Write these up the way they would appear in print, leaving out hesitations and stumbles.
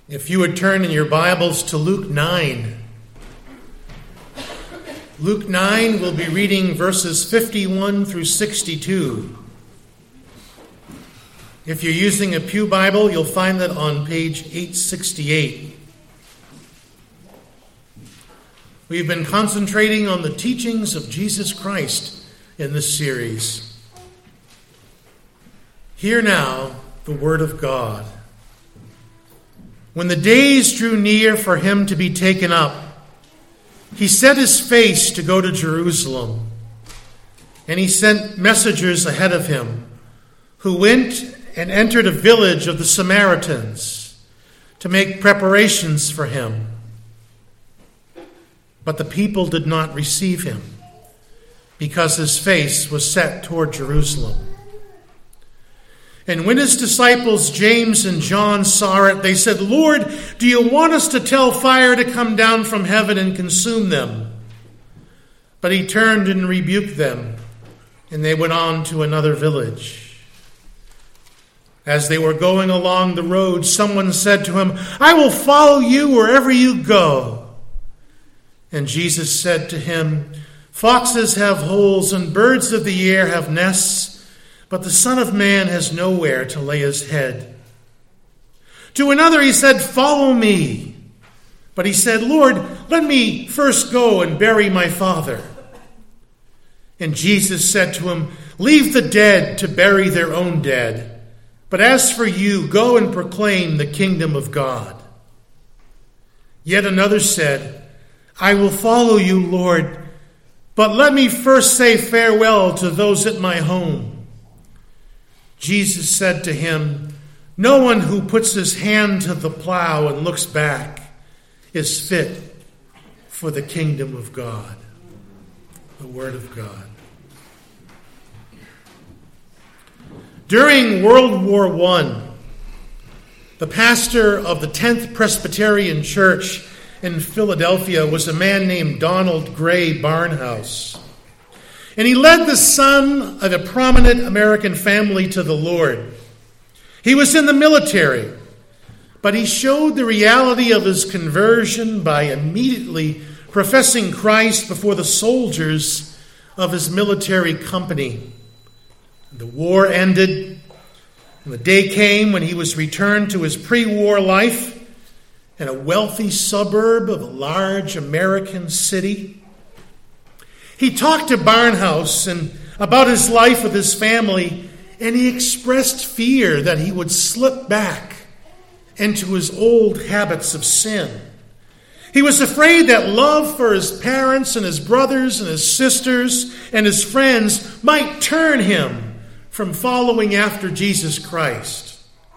If you would turn in your Bibles to Luke 9. Luke 9, we'll be reading verses 51 through 62. If you're using a pew Bible, you'll find that on page 868. We've been concentrating on the teachings of Jesus Christ in this series. Hear now the word of God. When the days drew near for him to be taken up, he set his face to go to Jerusalem, and he sent messengers ahead of him, who went and entered a village of the Samaritans to make preparations for him. But the people did not receive him, because his face was set toward Jerusalem. And when his disciples James and John saw it, they said, "Lord, do you want us to tell fire to come down from heaven and consume them?" But he turned and rebuked them, and they went on to another village. As they were going along the road, someone said to him, "I will follow you wherever you go." And Jesus said to him, "Foxes have holes and birds of the air have nests, but the Son of Man has nowhere to lay his head." To another he said, "Follow me." But he said, "Lord, let me first go and bury my father." And Jesus said to him, "Leave the dead to bury their own dead. But as for you, go and proclaim the kingdom of God." Yet another said, "I will follow you, Lord, but let me first say farewell to those at my home." Jesus said to him, "No one who puts his hand to the plow and looks back is fit for the kingdom of God." The word of God. During World War I, the pastor of the 10th Presbyterian Church in Philadelphia was a man named Donald Gray Barnhouse. And he led the son of a prominent American family to the Lord. He was in the military, but he showed the reality of his conversion by immediately professing Christ before the soldiers of his military company. The war ended, and the day came when he was returned to his pre-war life in a wealthy suburb of a large American city. He talked to Barnhouse and about his life with his family, and he expressed fear that he would slip back into his old habits of sin. He was afraid that love for his parents and his brothers and his sisters and his friends might turn him from following after Jesus Christ.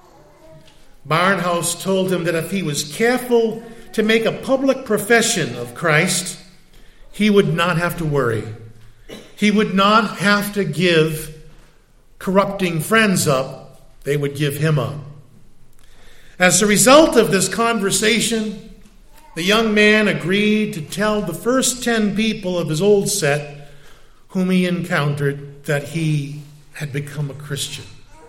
Barnhouse told him that if he was careful to make a public profession of Christ, he would not have to worry. He would not have to give corrupting friends up. They would give him up. As a result of this conversation, the young man agreed to tell the first 10 people of his old set whom he encountered that he had become a Christian.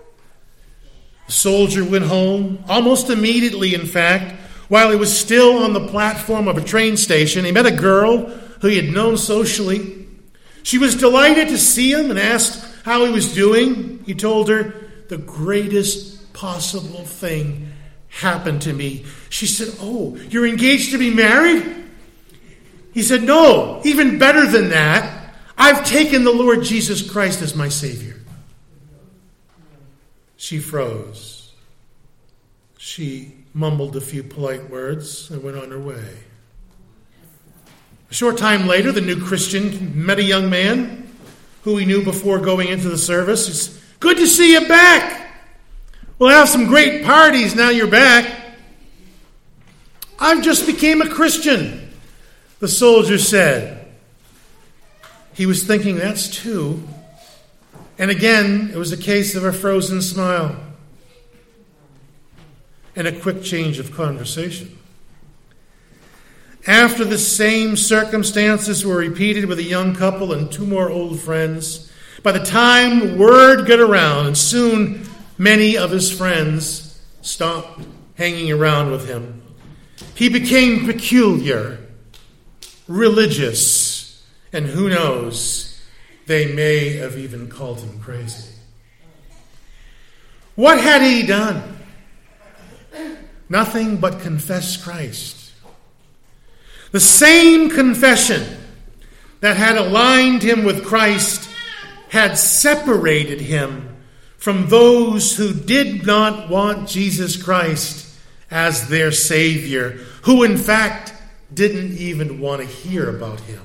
The soldier went home almost immediately, in fact. While he was still on the platform of a train station, he met a girl who he had known socially. She was delighted to see him and asked how he was doing. He told her, "The greatest possible thing happened to me." She said, "Oh, you're engaged to be married?" He said, "No, even better than that. I've taken the Lord Jesus Christ as my Savior." She froze. She mumbled a few polite words and went on her way. A short time later, the new Christian met a young man who he knew before going into the service. He said, "Good to see you back. We'll have some great parties now you're back." "I've just became a Christian," the soldier said. He was thinking, that's two. And again, it was a case of a frozen smile and a quick change of conversation. After the same circumstances were repeated with a young couple and 2 more old friends, by the time word got around, and soon many of his friends stopped hanging around with him. He became peculiar, religious, and who knows, they may have even called him crazy. What had he done? Nothing but confess Christ. The same confession that had aligned him with Christ had separated him from those who did not want Jesus Christ as their Savior, who in fact didn't even want to hear about him.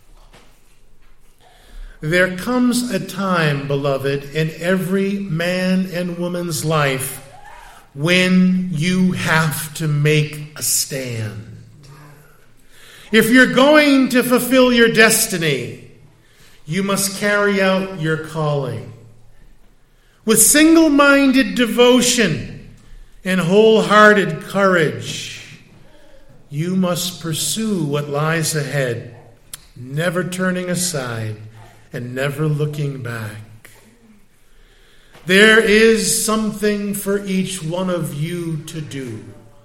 There comes a time, beloved, in every man and woman's life when you have to make a stand. If you're going to fulfill your destiny, you must carry out your calling. With single-minded devotion and wholehearted courage, you must pursue what lies ahead, never turning aside and never looking back. There is something for each one of you to do.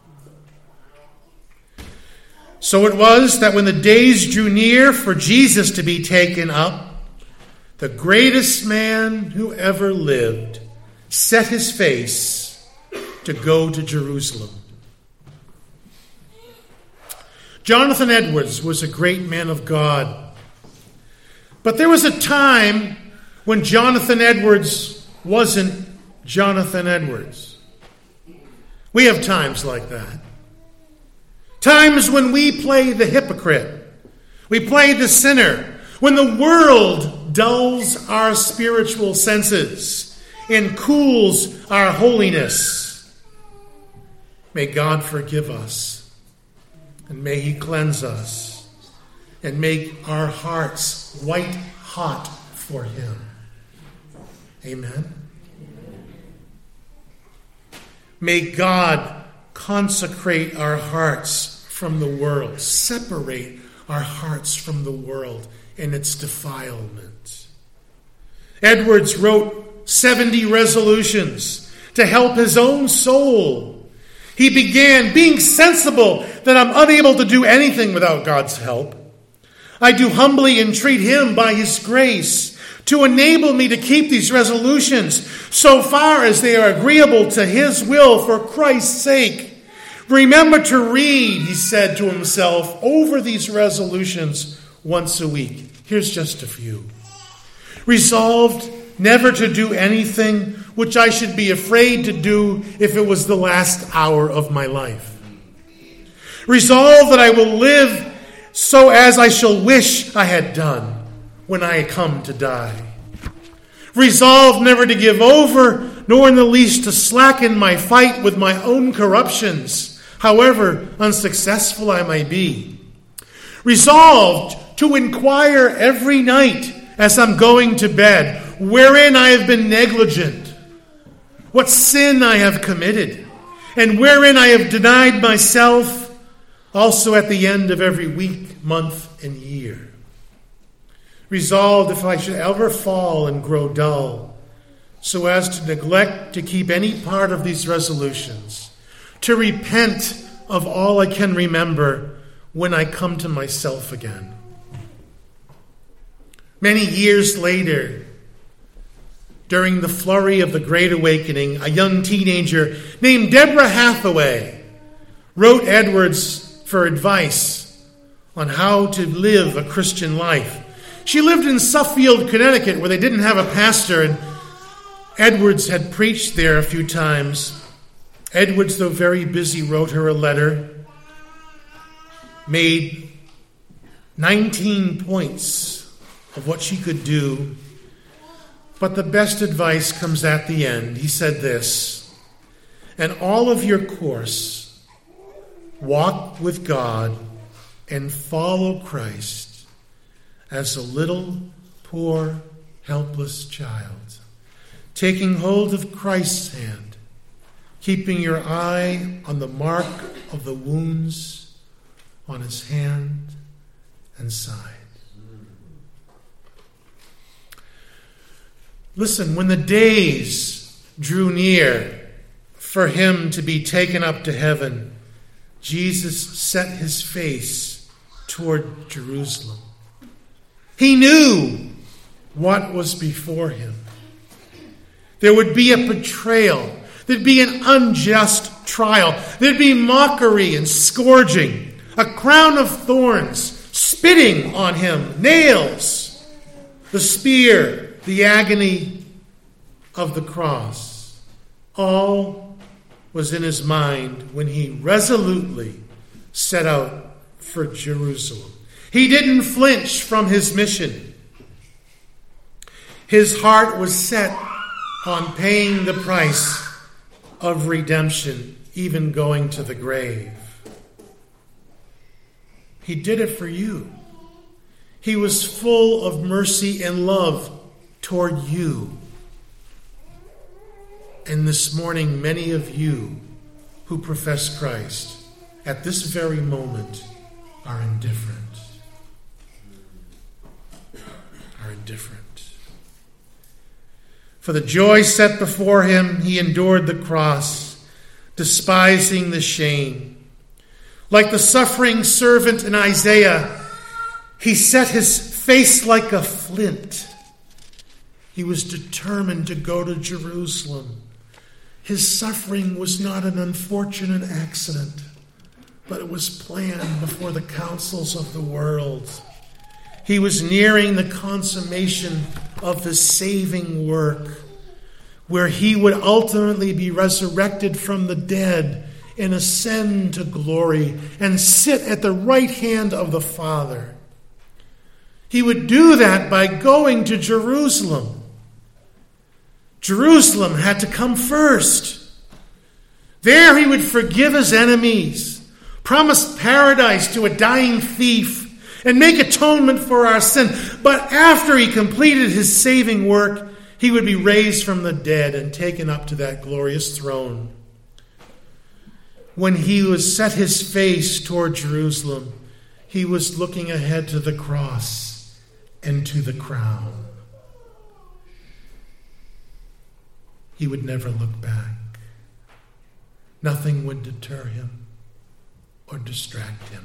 So it was that when the days drew near for Jesus to be taken up, the greatest man who ever lived set his face to go to Jerusalem. Jonathan Edwards was a great man of God. But there was a time when Jonathan Edwards wasn't Jonathan Edwards. We have times like that. Times when we play the hypocrite. We play the sinner. When the world dulls our spiritual senses and cools our holiness. May God forgive us. And may He cleanse us. And make our hearts white hot for Him. Amen. May God consecrate our hearts from the world. Separate our hearts from the world and its defilement. Edwards wrote 70 resolutions to help his own soul. He began being sensible that I'm unable to do anything without God's help. I do humbly entreat Him by His grace to enable me to keep these resolutions so far as they are agreeable to His will for Christ's sake. Remember to read, he said to himself, over these resolutions once a week. Here's just a few. Resolved never to do anything which I should be afraid to do if it was the last hour of my life. Resolved that I will live so as I shall wish I had done when I come to die. Resolved never to give over, nor in the least to slacken my fight with my own corruptions, however unsuccessful I may be. Resolved to inquire every night as I'm going to bed, wherein I have been negligent, what sin I have committed, and wherein I have denied myself, also at the end of every week, month, and year. Resolved, if I should ever fall and grow dull, so as to neglect to keep any part of these resolutions, to repent of all I can remember when I come to myself again. Many years later, during the flurry of the Great Awakening, a young teenager named Deborah Hathaway wrote Edwards for advice on how to live a Christian life. She lived in Suffield, Connecticut, where they didn't have a pastor, and Edwards had preached there a few times. Edwards, though very busy, wrote her a letter, made 19 points of what she could do, but the best advice comes at the end. He said this, "And all of your course, walk with God and follow Christ as a little, poor, helpless child, taking hold of Christ's hand, keeping your eye on the mark of the wounds on His hand and side." Listen, when the days drew near for him to be taken up to heaven, Jesus set his face toward Jerusalem. He knew what was before him. There would be a betrayal. There'd be an unjust trial. There'd be mockery and scourging, a crown of thorns, spitting on him, nails, the spear, the agony of the cross. All was in his mind when he resolutely set out for Jerusalem. He didn't flinch from his mission. His heart was set on paying the price of redemption, even going to the grave. He did it for you. He was full of mercy and love toward you. And this morning, many of you who profess Christ at this very moment are indifferent. For the joy set before him, he endured the cross, despising the shame. Like the suffering servant in Isaiah, he set his face like a flint. He was determined to go to Jerusalem. His suffering was not an unfortunate accident, but it was planned before the councils of the world. He was nearing the consummation of his saving work, where he would ultimately be resurrected from the dead and ascend to glory and sit at the right hand of the Father. He would do that by going to Jerusalem. Jerusalem had to come first. There he would forgive his enemies, promise paradise to a dying thief, and make atonement for our sin. But after he completed his saving work, he would be raised from the dead and taken up to that glorious throne. When he was set his face toward Jerusalem, he was looking ahead to the cross and to the crown. He would never look back. Nothing would deter him or distract him.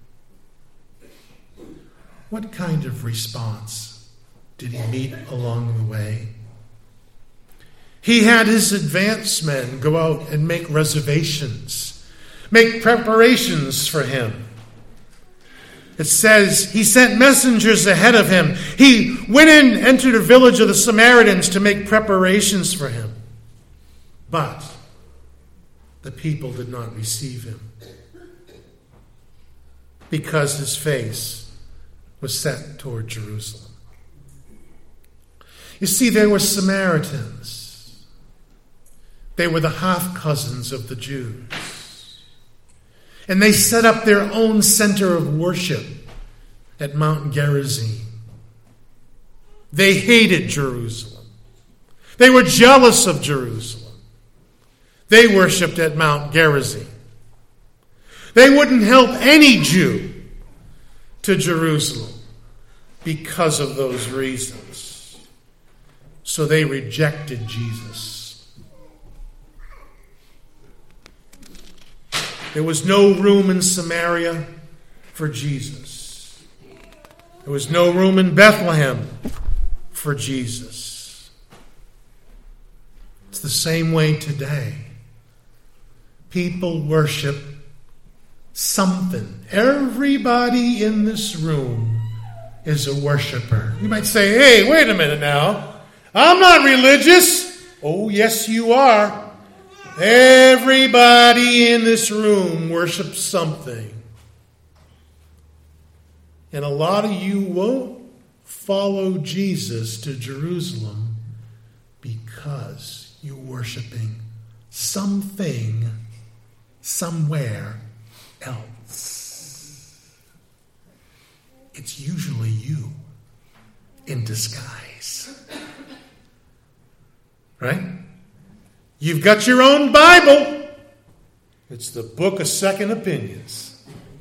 What kind of response did he meet along the way? He had his advance men go out and make reservations, make preparations for him. It says he sent messengers ahead of him. He went in, entered a village of the Samaritans to make preparations for him. But the people did not receive him because his face was set toward Jerusalem. You see, they were Samaritans. They were the half-cousins of the Jews. And they set up their own center of worship at Mount Gerizim. They hated Jerusalem. They were jealous of Jerusalem. They worshipped at Mount Gerizim. They wouldn't help any Jew to Jerusalem because of those reasons. So they rejected Jesus. There was no room in Samaria for Jesus. There was no room in Bethlehem for Jesus. It's the same way today. People worship something. Everybody in this room is a worshiper. You might say, hey, wait a minute now. I'm not religious. Oh, yes, you are. Everybody in this room worships something. And a lot of you won't follow Jesus to Jerusalem because you're worshiping something somewhere else. It's usually you in disguise. Right? You've got your own Bible. It's the book of second opinions.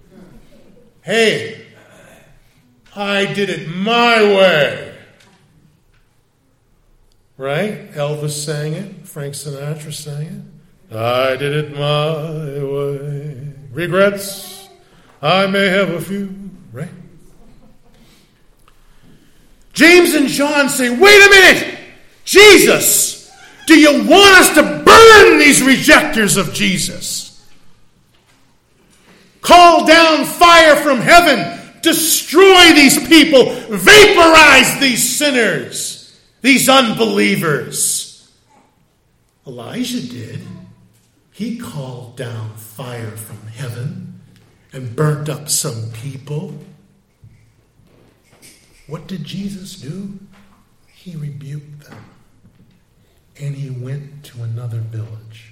Hey, I did it my way. Right? Elvis sang it. Frank Sinatra sang it. I did it my way. Regrets, I may have a few, right? James and John say, wait a minute! Jesus, do you want us to burn these rejectors of Jesus? Call down fire from heaven, destroy these people, vaporize these sinners, these unbelievers. Elijah did. He called down fire from heaven and burnt up some people. What did Jesus do? He rebuked them. And he went to another village.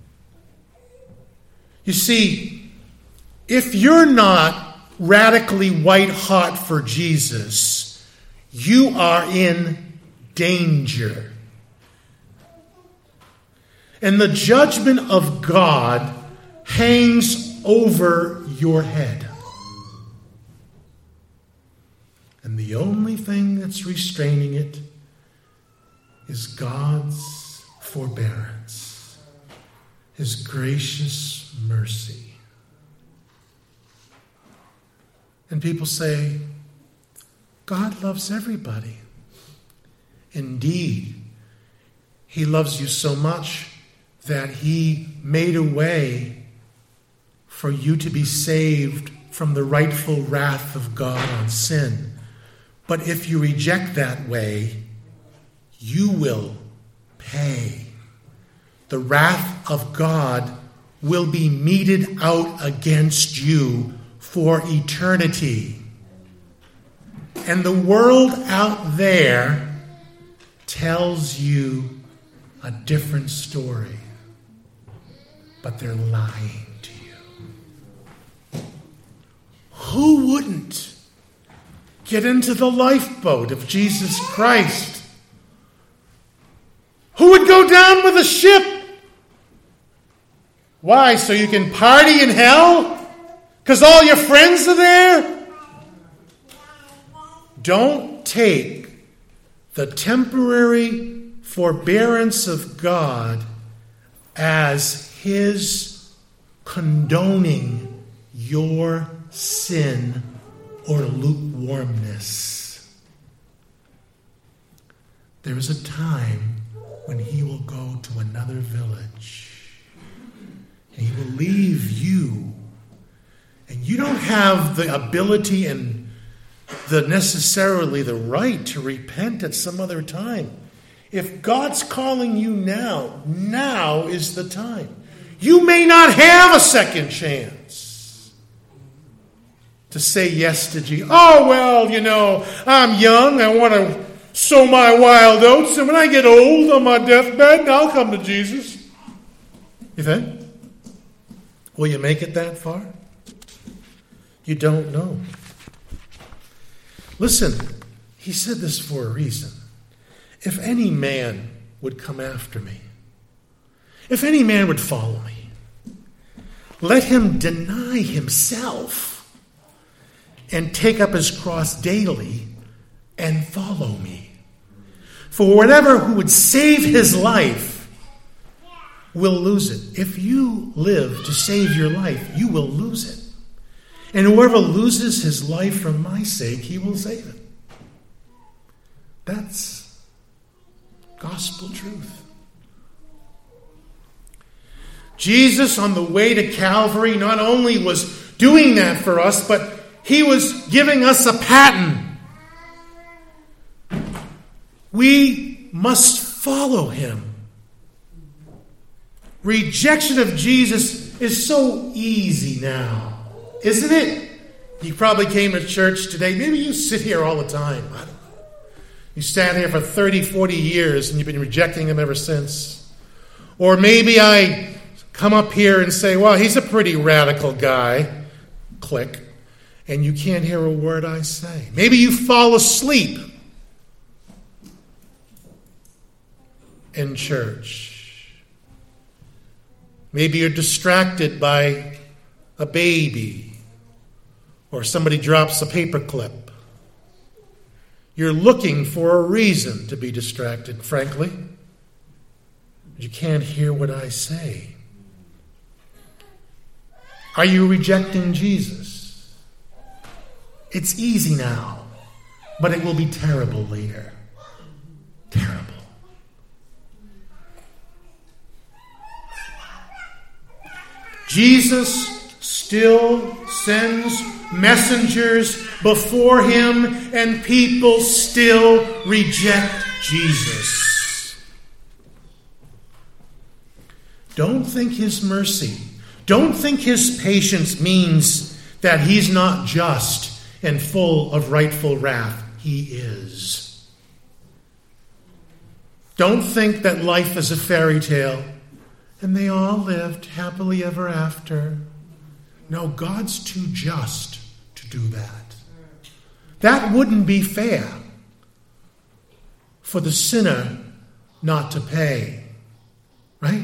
You see, if you're not radically white hot for Jesus, you are in danger. And the judgment of God hangs over your head. And the only thing that's restraining it is God's forbearance, His gracious mercy. And people say, God loves everybody. Indeed, He loves you so much that He made a way for you to be saved from the rightful wrath of God on sin. But if you reject that way, you will pay. The wrath of God will be meted out against you for eternity. And the world out there tells you a different story. But they're lying to you. Who wouldn't get into the lifeboat of Jesus Christ? Who would go down with a ship? Why? So you can party in hell? Because all your friends are there? Don't take the temporary forbearance of God as His condoning your sin or lukewarmness. There is a time when He will go to another village. And He will leave you. And you don't have the ability and necessarily the right to repent at some other time. If God's calling you now, now is the time. You may not have a second chance to say yes to Jesus. Oh, well, I'm young. I want to sow my wild oats. And when I get old on my deathbed, I'll come to Jesus. You think? Will you make it that far? You don't know. Listen, He said this for a reason. If any man would come after me, if any man would follow me, let him deny himself and take up his cross daily and follow me. For whatever who would save his life will lose it. If you live to save your life, you will lose it. And whoever loses his life for my sake, he will save it. That's gospel truth. Jesus on the way to Calvary not only was doing that for us, but He was giving us a pattern. We must follow Him. Rejection of Jesus is so easy now, isn't it? You probably came to church today. Maybe you sit here all the time. I don't know. You sat here for 30, 40 years and you've been rejecting Him ever since. Or maybe I come up here and say, well, he's a pretty radical guy. Click. And you can't hear a word I say. Maybe you fall asleep in church. Maybe you're distracted by a baby or somebody drops a paperclip. You're looking for a reason to be distracted, frankly. You can't hear what I say. Are you rejecting Jesus? It's easy now, but it will be terrible later. Terrible. Jesus still sends messengers before him, and people still reject Jesus. Don't think his mercy, don't think his patience means that he's not just and full of rightful wrath. He is. Don't think that life is a fairy tale and they all lived happily ever after. No, God's too just to do that. That wouldn't be fair for the sinner not to pay. Right?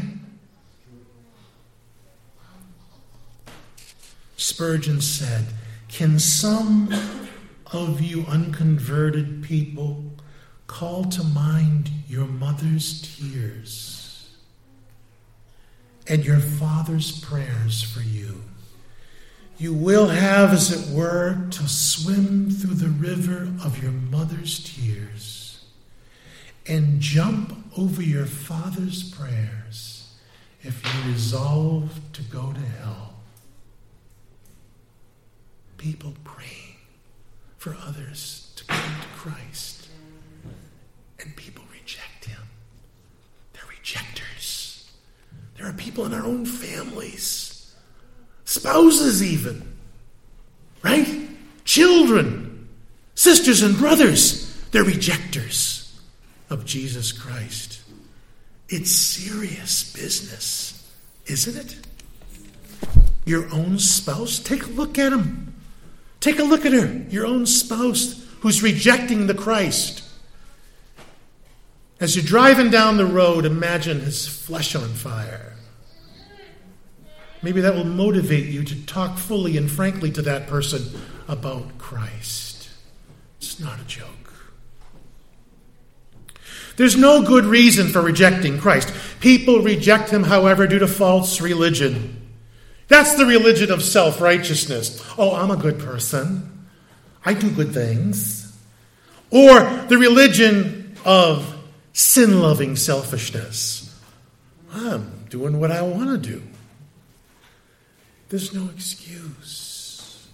Spurgeon said, "Can some of you unconverted people call to mind your mother's tears and your father's prayers for you? You will have, as it were, to swim through the river of your mother's tears and jump over your father's prayers if you resolve to go to hell." People praying for others to come to Christ, and people reject him. They're rejectors. There are people in our own families, spouses even, right? Children, sisters and brothers, they're rejectors of Jesus Christ. It's serious business, isn't it? Your own spouse, take a look at him. Take a look at her, your own spouse who's rejecting the Christ. As you're driving down the road, imagine his flesh on fire. Maybe that will motivate you to talk fully and frankly to that person about Christ. It's not a joke. There's no good reason for rejecting Christ. People reject him, however, due to false religion. That's the religion of self-righteousness. Oh, I'm a good person. I do good things. Or the religion of sin-loving selfishness. I'm doing what I want to do. There's no excuse.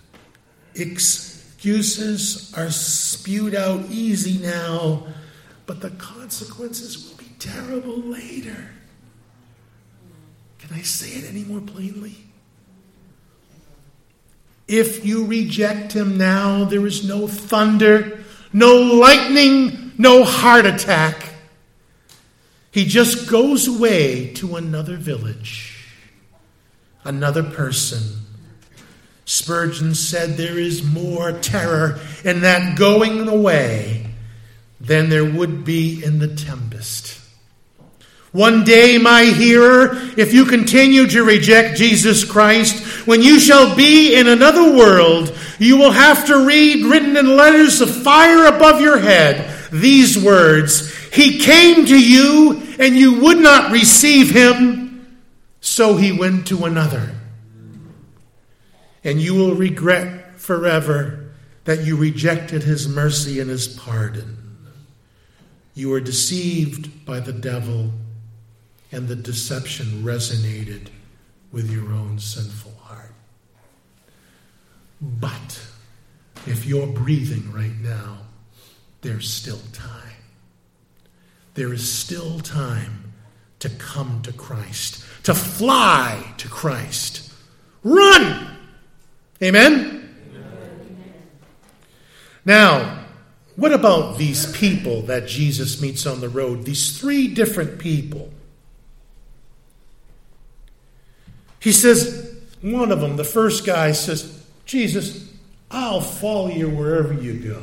Excuses are spewed out easy now, but the consequences will be terrible later. Can I say it any more plainly? If you reject him now, there is no thunder, no lightning, no heart attack. He just goes away to another village, another person. Spurgeon said there is more terror in that going away than there would be in the tempest. One day, my hearer, if you continue to reject Jesus Christ, when you shall be in another world, you will have to read, written in letters of fire above your head, these words: "He came to you, and you would not receive him, so he went to another." And you will regret forever that you rejected his mercy and his pardon. You were deceived by the devil, and the deception resonated with your own sinful heart. But if you're breathing right now, there's still time. There is still time to come to Christ, to fly to Christ. Run! Amen? Now, what about these people that Jesus meets on the road? These three different people. He says, one of them, the first guy says, "Jesus, I'll follow you wherever you go."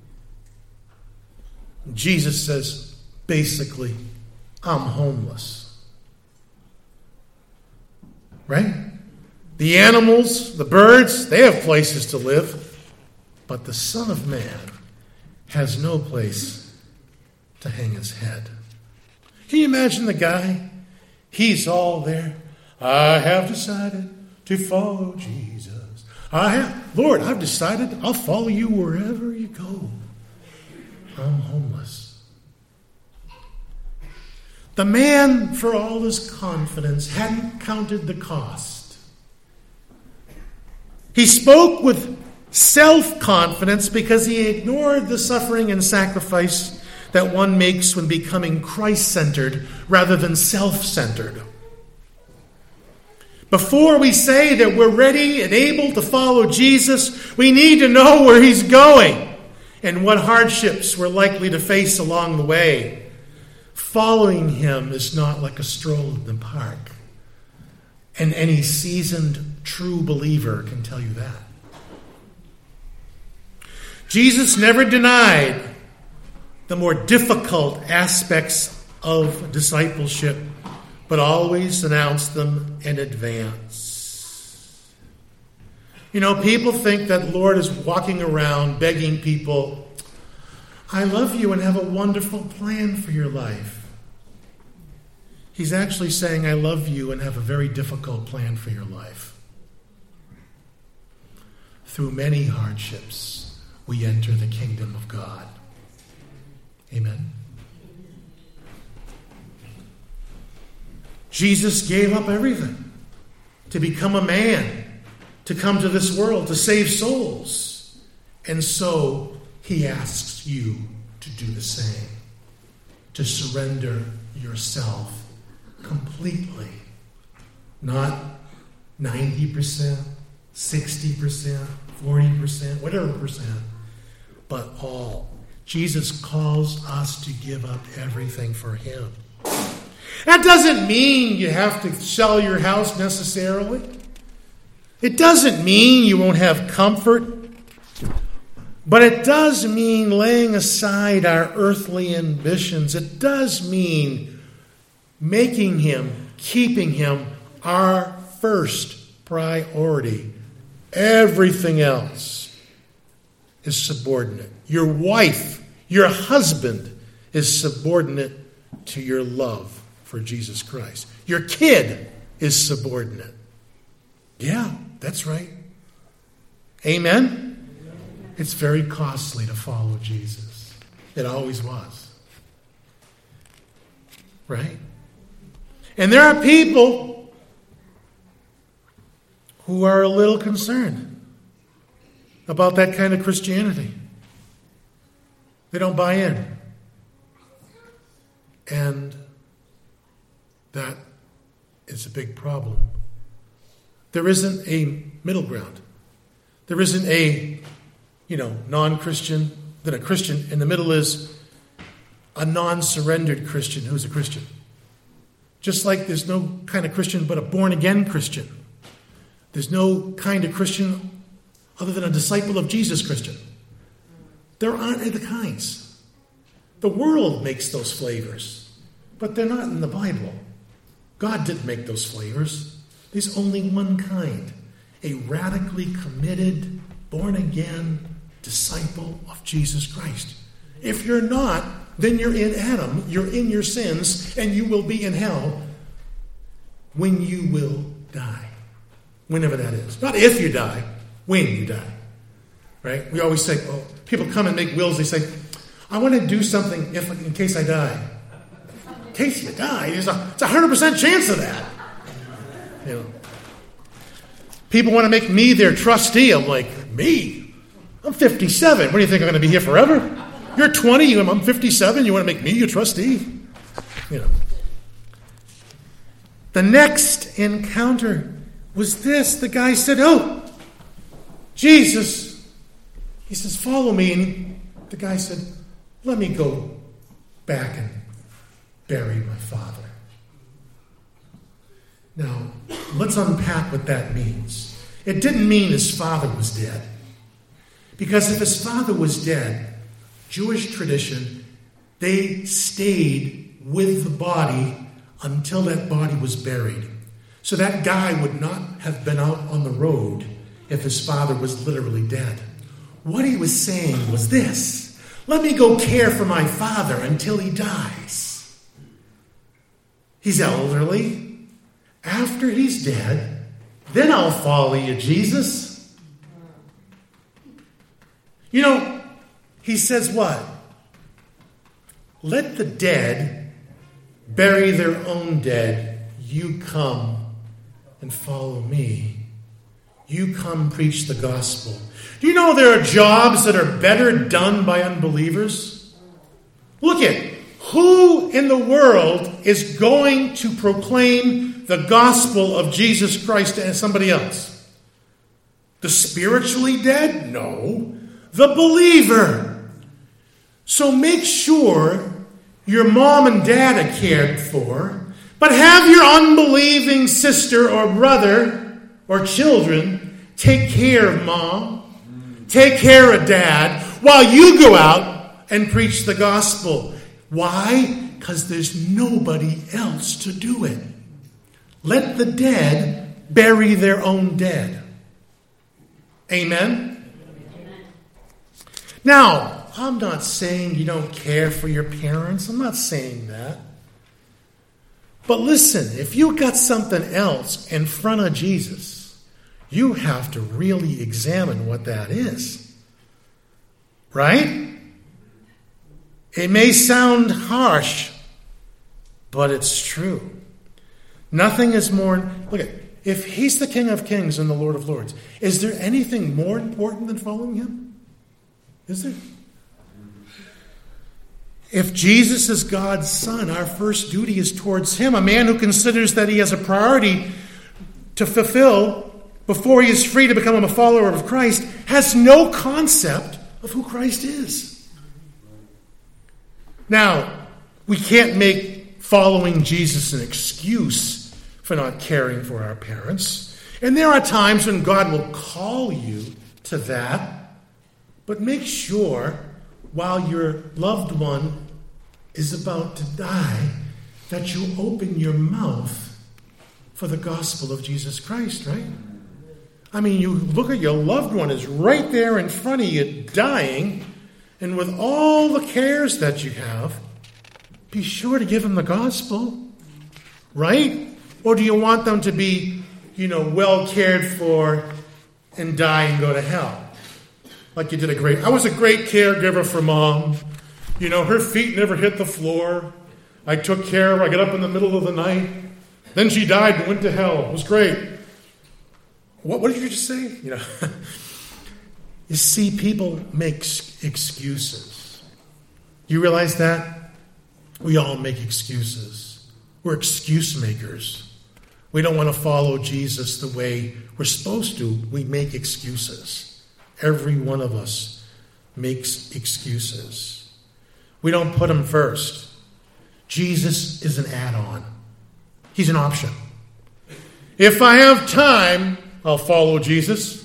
Jesus says, basically, "I'm homeless." Right? The animals, the birds, they have places to live. But the Son of Man has no place to hang his head. Can you imagine the guy? He's all there. "I have decided to follow Jesus. Lord, I've decided I'll follow you wherever you go. I'm homeless. The man, for all his confidence, hadn't counted the cost. He spoke with self-confidence because he ignored the suffering and sacrifice that one makes when becoming Christ-centered rather than self-centered. Before we say that we're ready and able to follow Jesus, we need to know where he's going and what hardships we're likely to face along the way. Following him is not like a stroll in the park. And any seasoned true believer can tell you that. Jesus never denied the more difficult aspects of discipleship, but always announced them in advance. You know, people think that the Lord is walking around begging people, I love you and have a wonderful plan for your life. He's actually saying, I love you and have a very difficult plan for your life. Through many hardships, we enter the kingdom of God. Amen. Jesus gave up everything to become a man, to come to this world, to save souls. And so he asks you to do the same, to surrender yourself completely, not 90%, 60%, 40%, whatever percent, but all. Jesus calls us to give up everything for him. That doesn't mean you have to sell your house necessarily. It doesn't mean you won't have comfort. But it does mean laying aside our earthly ambitions. It does mean making him, keeping him our first priority. Everything else is subordinate. Your wife, your husband is subordinate to your love for Jesus Christ. Your kid is subordinate. Yeah, that's right. Amen? It's very costly to follow Jesus. It always was. Right? And there are people who are a little concerned about that kind of Christianity. They don't buy in. And that is a big problem. There isn't a middle ground. There isn't a, non-Christian, then a Christian. In the middle is a non-surrendered Christian who's a Christian. Just like there's no kind of Christian but a born-again Christian. There's no kind of Christian other than a disciple of Jesus Christian. There aren't other kinds. The world makes those flavors, but they're not in the Bible. God didn't make those flavors. There's only one kind. A radically committed, born-again disciple of Jesus Christ. If you're not, then you're in Adam, you're in your sins, and you will be in hell when you will die. Whenever that is. Not if you die, when you die. Right? We always say, people come and make wills, they say, I want to do something in case I die. In case you die, it's a 100% chance of that. People want to make me their trustee. I'm like, me? I'm 57. What do you think, I'm going to be here forever? You're 20, I'm 57, you want to make me your trustee? The next encounter was this. The guy said, Jesus. He says, follow me. And the guy said, let me go back and bury my father. Now, let's unpack what that means. It didn't mean his father was dead. Because if his father was dead, Jewish tradition, they stayed with the body until that body was buried. So that guy would not have been out on the road if his father was literally dead. What he was saying was this: let me go care for my father until he dies. He's elderly. After he's dead, Then I'll follow you, Jesus. You know, he says what? Let the dead bury their own dead. You come and follow me. You come preach the gospel. Do you know there are jobs that are better done by unbelievers? Look at who in the world is going to proclaim the gospel of Jesus Christ to somebody else? The spiritually dead? No. The believer. So make sure your mom and dad are cared for, but have your unbelieving sister or brother or children take care of mom, take care of dad, while you go out and preach the gospel. Why? Because there's nobody else to do it. Let the dead bury their own dead. Amen? Amen. Now, I'm not saying you don't care for your parents. I'm not saying that. But listen, if you got something else in front of Jesus, you have to really examine what that is. Right? It may sound harsh, but it's true. Nothing is more... Look at, if he's the King of Kings and the Lord of Lords, is there anything more important than following him? Is there? If Jesus is God's Son, our first duty is towards him. A man who considers that he has a priority to fulfill before he is free to become a follower of Christ has no concept of who Christ is. Now, we can't make following Jesus an excuse for not caring for our parents. And there are times when God will call you to that. But make sure, while your loved one is about to die, that you open your mouth for the gospel of Jesus Christ, right? I mean, you look at your loved one is right there in front of you, dying, and with all the cares that you have, be sure to give them the gospel, right? Or do you want them to be, well cared for and die and go to hell? Like you did I was a great caregiver for Mom. Her feet never hit the floor. I took care of her. I got up in the middle of the night. Then she died and went to hell. It was great. What did you just say? You see, people make excuses. You realize that? We all make excuses. We're excuse makers. We don't want to follow Jesus the way we're supposed to. We make excuses. Every one of us makes excuses. We don't put him first. Jesus is an add-on. He's an option. If I have time, I'll follow Jesus.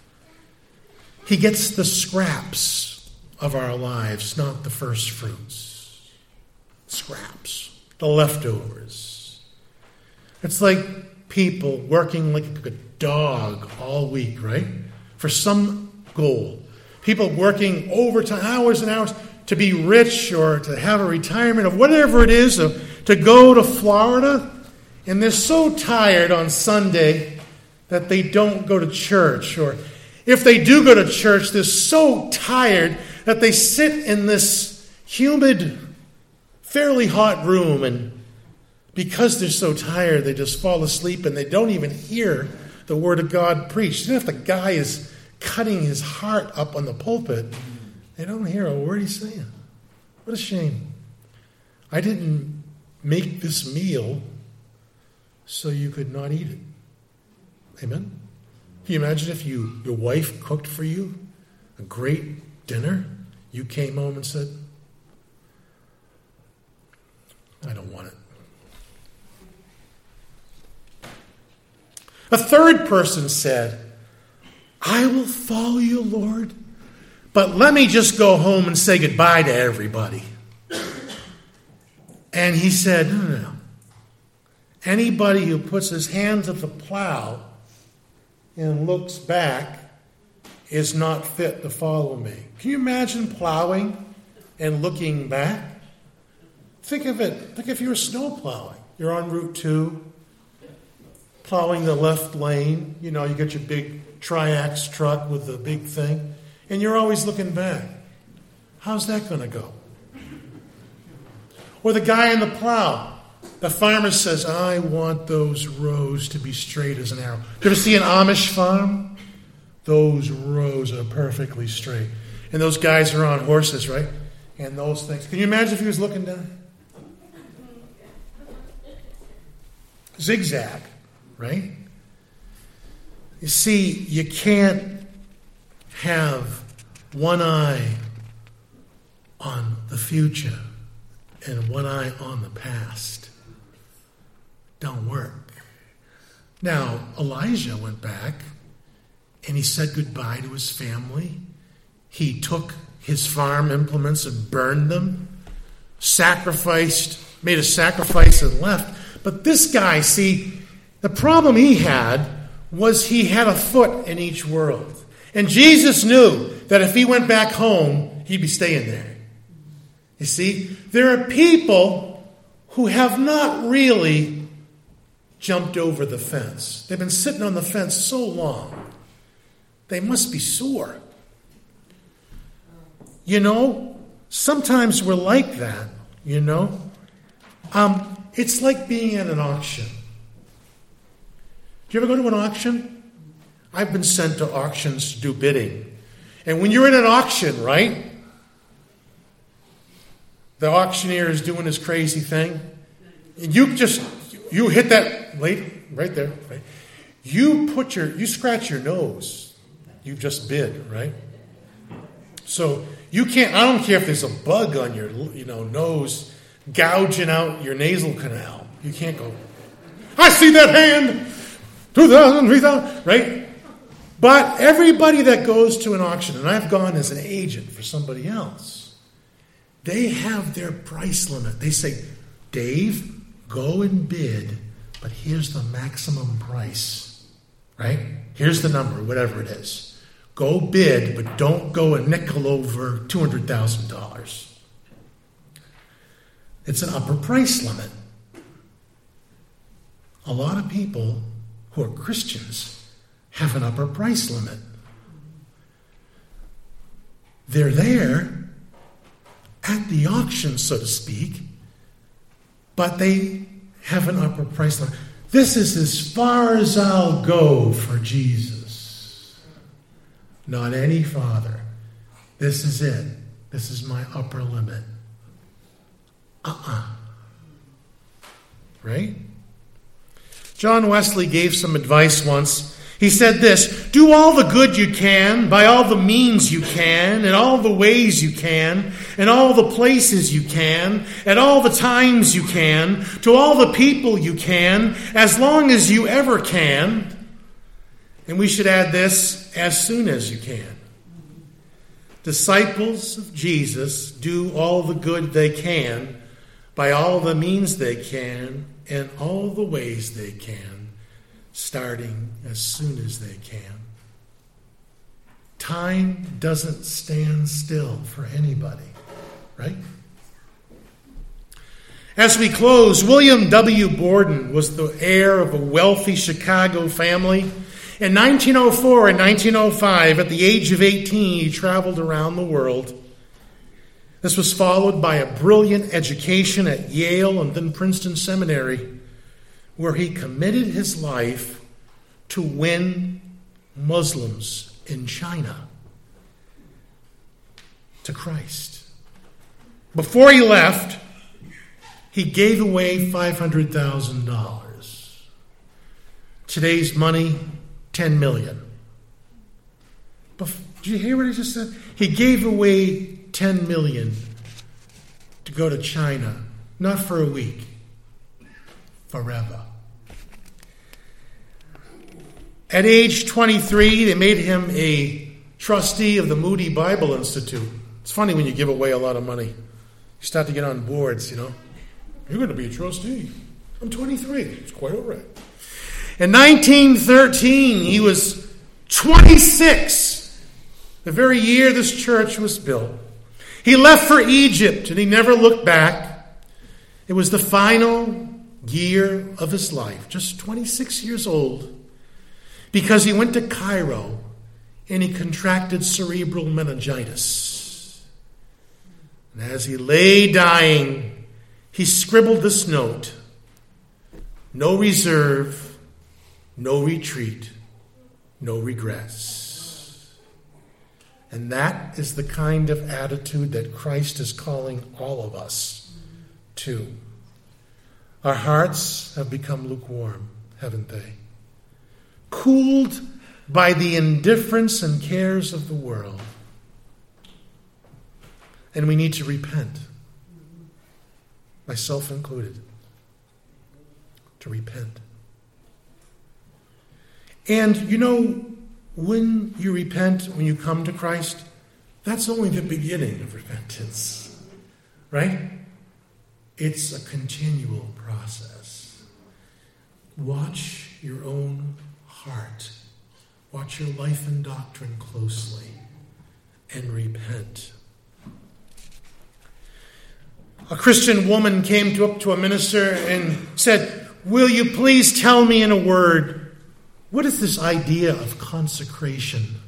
He gets the scraps of our lives, not the first fruits. Scraps, the leftovers. It's like people working like a dog all week, right? For some goal. People working overtime, hours and hours, to be rich or to have a retirement or whatever it is, to go to Florida. And they're so tired on Sunday that they don't go to church. Or if they do go to church, they're so tired that they sit in this humid, fairly hot room, and because they're so tired, they just fall asleep and they don't even hear the Word of God preached. Even if the guy is cutting his heart up on the pulpit, they don't hear a word he's saying. What a shame. I didn't make this meal so you could not eat it. Amen? Can you imagine if your wife cooked for you a great dinner? You came home and said, I don't want it. A third person said, I will follow you, Lord, but let me just go home and say goodbye to everybody. And he said, no. Anybody who puts his hand to the plow and looks back is not fit to follow me. Can you imagine plowing and looking back? Think of it. Think if you were snow plowing. You're on Route 2. plowing the left lane. You get your big Triax truck with the big thing. And you're always looking back. How's that going to go? Or the guy in the plow. The farmer says, I want those rows to be straight as an arrow. You ever see an Amish farm? Those rows are perfectly straight. And those guys are on horses, right? And those things. Can you imagine if he was looking down? Zigzag, right? You see, you can't have one eye on the future and one eye on the past. Don't work. Now, Elijah went back and he said goodbye to his family. He took his farm implements and burned them, made a sacrifice and left. But this guy, see, the problem he had was he had a foot in each world. And Jesus knew that if he went back home, he'd be staying there. You see, there are people who have not really jumped over the fence. They've been sitting on the fence so long. They must be sore. Sometimes we're like that, It's like being at an auction. Do you ever go to an auction? I've been sent to auctions to do bidding. And when you're in an auction, right? The auctioneer is doing his crazy thing. And you hit that lady right there, right? You scratch your nose. You've just bid, right? So you can't, I don't care if there's a bug on your nose gouging out your nasal canal. You can't go, I see that hand, 2,000, 3,000, right? But everybody that goes to an auction, and I've gone as an agent for somebody else, they have their price limit. They say, Dave, go and bid, but here's the maximum price, right? Here's the number, whatever it is. Go bid, but don't go a nickel over $200,000. It's an upper price limit. A lot of people who are Christians have an upper price limit. They're there at the auction, so to speak, but they have an upper price limit. This is as far as I'll go for Jesus. Not any farther. This is it. This is my upper limit. Right? John Wesley gave some advice once. He said this, do all the good you can, by all the means you can, in all the ways you can, in all the places you can, at all the times you can, to all the people you can, as long as you ever can. And we should add this, as soon as you can. Disciples of Jesus do all the good they can, by all the means they can, and all the ways they can, starting as soon as they can. Time doesn't stand still for anybody, right? As we close, William W. Borden was the heir of a wealthy Chicago family. In 1904 and 1905, at the age of 18, he traveled around the world. This was followed by a brilliant education at Yale and then Princeton Seminary, where he committed his life to win Muslims in China to Christ. Before he left, he gave away $500,000. Today's money, $10 million. But did you hear what he just said? He gave away $10 million to go to China, not for a week, forever. At age 23, they made him a trustee of the Moody Bible Institute. It's funny when you give away a lot of money. You start to get on boards, You're going to be a trustee. I'm 23. It's quite all right. In 1913, he was 26, the very year this church was built. He left for Egypt, and he never looked back. It was the final year of his life, just 26 years old, because he went to Cairo and he contracted cerebral meningitis. And as he lay dying, he scribbled this note: no reserve, no retreat, no regrets. And that is the kind of attitude that Christ is calling all of us to. Our hearts have become lukewarm, haven't they? Cooled by the indifference and cares of the world. And we need to repent, myself included, to repent. And you know, when you repent, when you come to Christ, that's only the beginning of repentance, right? It's a continual process. Watch your own heart. Watch your life and doctrine closely and repent. A Christian woman came up to a minister and said, "Will you please tell me in a word, what is this idea of consecration?"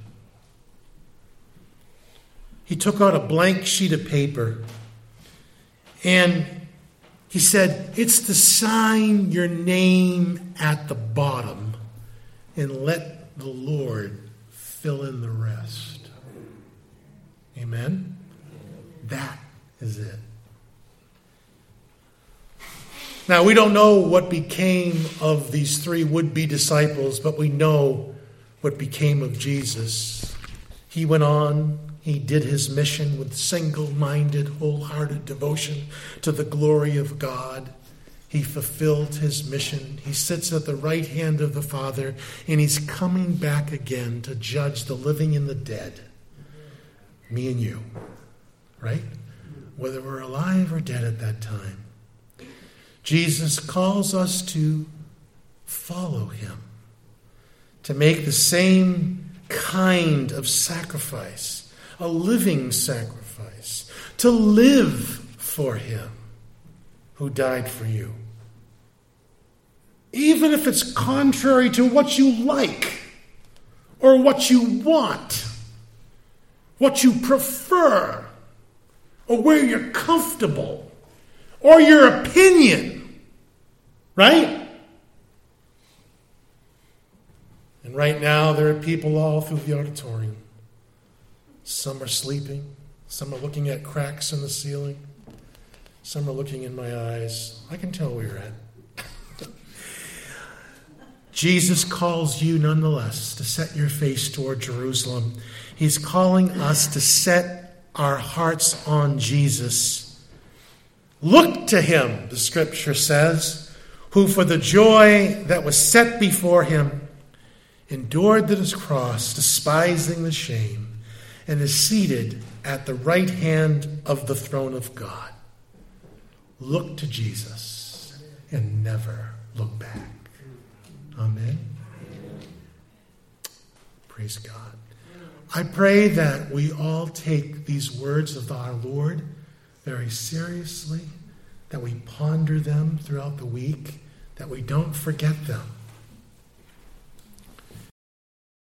He took out a blank sheet of paper and he said, "It's to sign your name at the bottom and let the Lord fill in the rest." Amen? That is it. Now, we don't know what became of these three would-be disciples, but we know what became of Jesus. He went on. He did his mission with single-minded, wholehearted devotion to the glory of God. He fulfilled his mission. He sits at the right hand of the Father, and he's coming back again to judge the living and the dead. Me and you, right? Whether we're alive or dead at that time. Jesus calls us to follow him, to make the same kind of sacrifice, a living sacrifice, to live for him who died for you. Even if it's contrary to what you like or what you want, what you prefer, or where you're comfortable, or your opinion, right? And right now there are people all through the auditorium. Some are sleeping. Some are looking at cracks in the ceiling. Some are looking in my eyes. I can tell where you're at. Jesus calls you nonetheless to set your face toward Jerusalem. He's calling us to set our hearts on Jesus. Look to him, the scripture says, who for the joy that was set before him endured the cross, despising the shame, and is seated at the right hand of the throne of God. Look to Jesus and never look back. Amen. Praise God. I pray that we all take these words of our Lord very seriously, that we ponder them throughout the week, that we don't forget them,